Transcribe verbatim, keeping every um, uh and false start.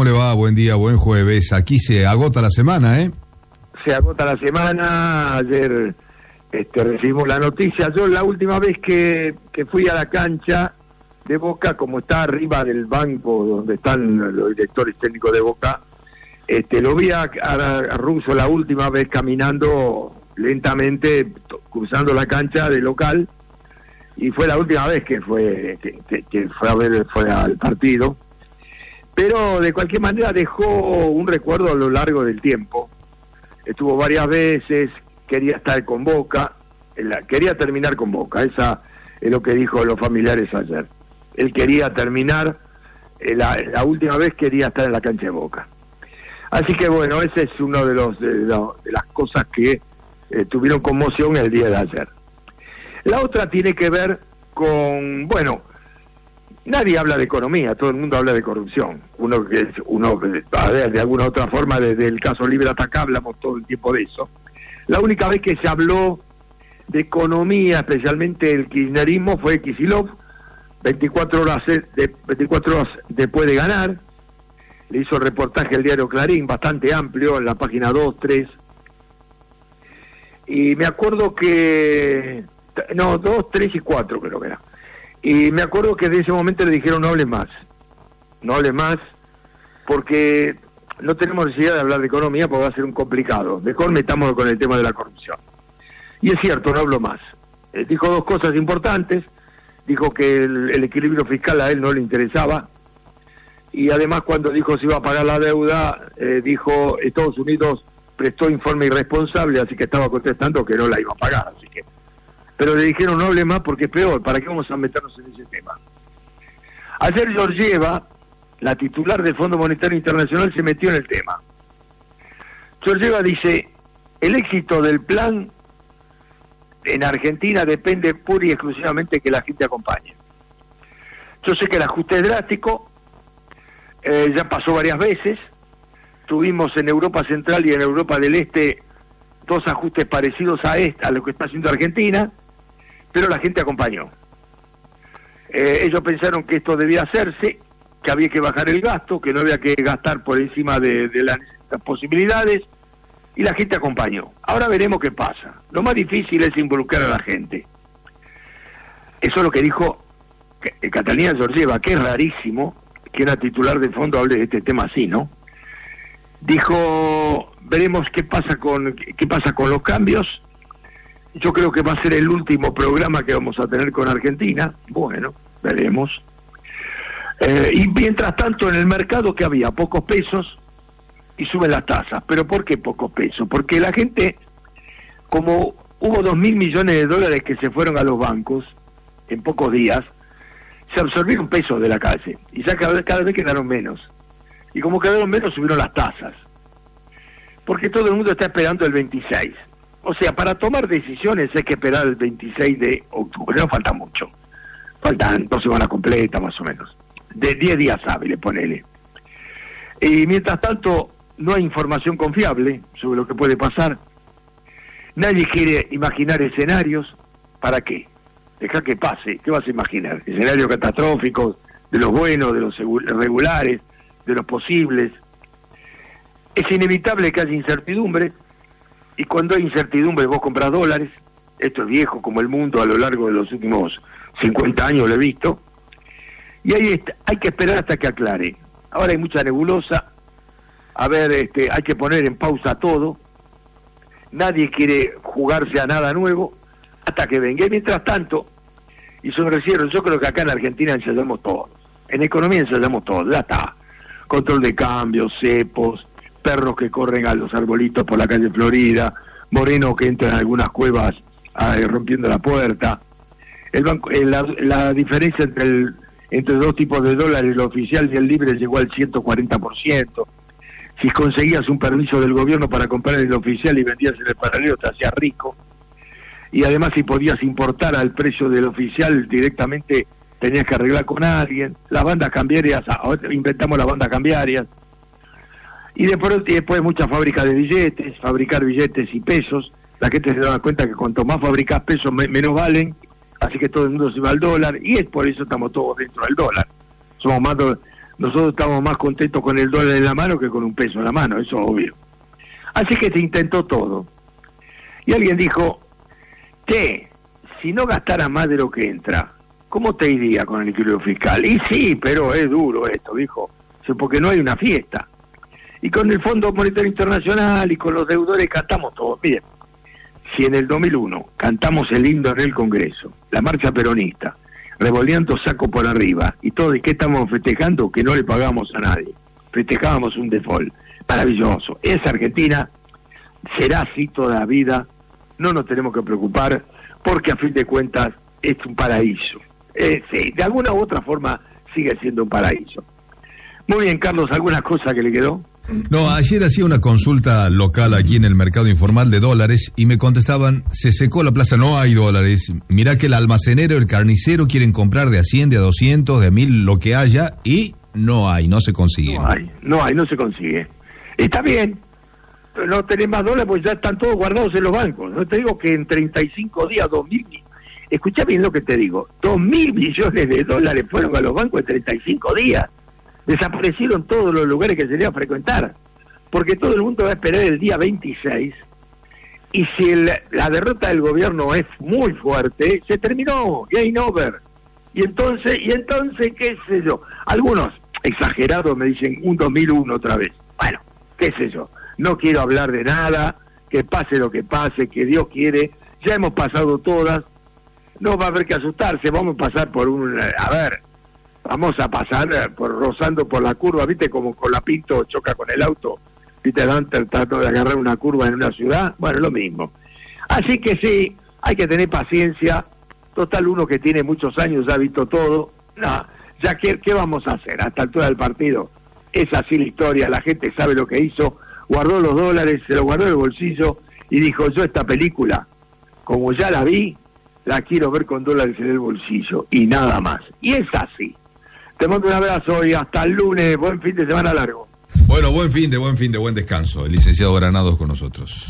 le va? Buen día, buen jueves. Aquí se agota la semana, ¿eh? Se agota la semana. Ayer este, recibimos la noticia. Yo la última vez que, que fui a la cancha de Boca, como está arriba del banco donde están los directores técnicos de Boca, este, lo vi a, a, a Russo la última vez caminando lentamente, cruzando la cancha de local, y fue la última vez que fue que, que, que fue a ver fue al partido. Pero de cualquier manera dejó un recuerdo a lo largo del tiempo. Estuvo varias veces, quería estar con Boca, quería terminar con Boca, esa es lo que dijo los familiares ayer. Él quería terminar, la, la última vez quería estar en la cancha de Boca. Así que bueno, ese es uno de los de, lo, de las cosas que eh, tuvieron conmoción el día de ayer. La otra tiene que ver con, bueno, nadie habla de economía, todo el mundo habla de corrupción. Uno que es, uno, a ver, de alguna otra forma, desde el caso Libre hasta acá hablamos todo el tiempo de eso. La única vez que se habló de economía, especialmente el kirchnerismo, fue Kicillof, veinticuatro horas, de, veinticuatro horas después de ganar. Le hizo el reportaje al diario Clarín, bastante amplio, en la página dos, tres. Y me acuerdo que, no, dos, tres y cuatro creo que era. Y me acuerdo que de ese momento le dijeron no hable más, no hable más, porque no tenemos necesidad de hablar de economía porque va a ser un complicado. Mejor metamos con el tema de la corrupción. Y es cierto, no hablo más. Eh, dijo dos cosas importantes, dijo que el, el equilibrio fiscal a él no le interesaba, y además cuando dijo se iba a pagar la deuda, eh, dijo Estados Unidos prestó informe irresponsable, así que estaba contestando que no la iba a pagar, así que... Pero le dijeron no hable más porque es peor, ¿para qué vamos a meternos en ese tema? Ayer Georgieva, la titular del Fondo Monetario Internacional, se metió en el tema. Georgieva dice, el éxito del plan en Argentina depende pura y exclusivamente de que la gente acompañe. Yo sé que el ajuste es drástico, eh, ya pasó varias veces, tuvimos en Europa Central y en Europa del Este dos ajustes parecidos a este, a lo que está haciendo Argentina, pero la gente acompañó. Eh, ellos pensaron que esto debía hacerse, que había que bajar el gasto, que no había que gastar por encima de, de las, las posibilidades, y la gente acompañó. Ahora veremos qué pasa. Lo más difícil es involucrar a la gente. Eso es lo que dijo Catalina Georgieva, que es rarísimo que una titular del fondo hable de este tema así, ¿no? Dijo, veremos qué pasa con qué pasa con los cambios. Yo creo que va a ser el último programa que vamos a tener con Argentina. Bueno, veremos. Eh, y mientras tanto en el mercado que había pocos pesos y suben las tasas. ¿Pero por qué pocos pesos? Porque la gente, como hubo dos mil millones de dólares que se fueron a los bancos en pocos días, se absorbieron pesos de la calle y ya cada vez, cada vez quedaron menos. Y como quedaron menos, subieron las tasas. Porque todo el mundo está esperando el veintiséis. O sea, para tomar decisiones hay que esperar el veintiséis de octubre. No falta mucho. Faltan dos semanas completas, más o menos. De diez días hábiles, ponele. Y mientras tanto, no hay información confiable sobre lo que puede pasar. Nadie quiere imaginar escenarios. ¿Para qué? Deja que pase. ¿Qué vas a imaginar? Escenarios catastróficos, de los buenos, de los regulares, de los posibles. Es inevitable que haya incertidumbre, y cuando hay incertidumbre vos compras dólares. Esto es viejo como el mundo, a lo largo de los últimos cincuenta años lo he visto, y ahí está, hay que esperar hasta que aclare. Ahora hay mucha nebulosa, a ver, este, hay que poner en pausa todo, nadie quiere jugarse a nada nuevo hasta que venga. Y mientras tanto, y sobre cierre, yo creo que acá en Argentina ensayamos todos, en economía ensayamos todos, ya está. Control de cambios, cepos, perros que corren a los arbolitos por la calle Florida, morenos que entran en algunas cuevas eh, rompiendo la puerta. El banco, eh, la, la diferencia entre el entre dos tipos de dólares, el oficial y el libre, llegó al ciento cuarenta por ciento. Si conseguías un permiso del gobierno para comprar el oficial y vendías en el paralelo, te hacías rico. Y además, si podías importar al precio del oficial directamente, tenías que arreglar con alguien. Las bandas cambiarias, ahora inventamos las bandas cambiarias. Y después, y después muchas fábricas de billetes, fabricar billetes y pesos. La gente se daba cuenta que cuanto más fabricás pesos, me, menos valen. Así que todo el mundo se va al dólar, y es por eso estamos todos dentro del dólar. Somos más, do, nosotros estamos más contentos con el dólar en la mano que con un peso en la mano, eso es obvio. Así que se intentó todo. Y alguien dijo, che, si no gastara más de lo que entra, ¿cómo te iría con el equilibrio fiscal? Y sí, pero es duro esto, dijo, porque no hay una fiesta. Y con el Fondo Monetario Internacional y con los deudores cantamos todos. Miren, si en el dos mil uno cantamos el himno en el Congreso, la marcha peronista, revoleando saco por arriba, y todo, ¿de qué estamos festejando? Que no le pagamos a nadie. Festejábamos un default. Maravilloso. Esa Argentina será así toda la vida. No nos tenemos que preocupar, porque a fin de cuentas es un paraíso. Eh, sí, de alguna u otra forma sigue siendo un paraíso. Muy bien, Carlos, ¿alguna cosa que le quedó? No, ayer hacía una consulta local aquí en el mercado informal de dólares y me contestaban, se secó la plaza, no hay dólares. Mirá que el almacenero, el carnicero quieren comprar de a cien, de a doscientos, de a mil, lo que haya, y no hay, no se consigue. No hay, no hay, no se consigue. Está bien, no tenés más dólares pues ya están todos guardados en los bancos. No te digo que en treinta y cinco días, dos mil, escuchá bien lo que te digo, dos mil millones de dólares fueron a los bancos en treinta y cinco días. Desaparecieron todos los lugares que se iban a frecuentar, porque todo el mundo va a esperar el día veintiséis, y si el, la derrota del gobierno es muy fuerte, se terminó, game over. Y entonces, y entonces, qué sé yo, algunos exagerados me dicen un dos mil uno otra vez. Bueno, qué sé yo, no quiero hablar de nada, que pase lo que pase, que Dios quiere, ya hemos pasado todas, no va a haber que asustarse, vamos a pasar por un, a ver, vamos a pasar por rozando por la curva, ¿viste? Como con la Pinto choca con el auto, ¿viste? Dan tratando de agarrar una curva en una ciudad, bueno, lo mismo. Así que sí, hay que tener paciencia, total uno que tiene muchos años ya ha visto todo, no, ya que, ¿qué vamos a hacer? A esta altura del partido, es así la historia, la gente sabe lo que hizo, guardó los dólares, se los guardó en el bolsillo y dijo, yo esta película, como ya la vi, la quiero ver con dólares en el bolsillo, y nada más. Y es así. Te mando un abrazo y hasta el lunes. Buen fin de semana largo. Bueno, buen fin de, buen fin de, buen descanso. El licenciado Granados con nosotros.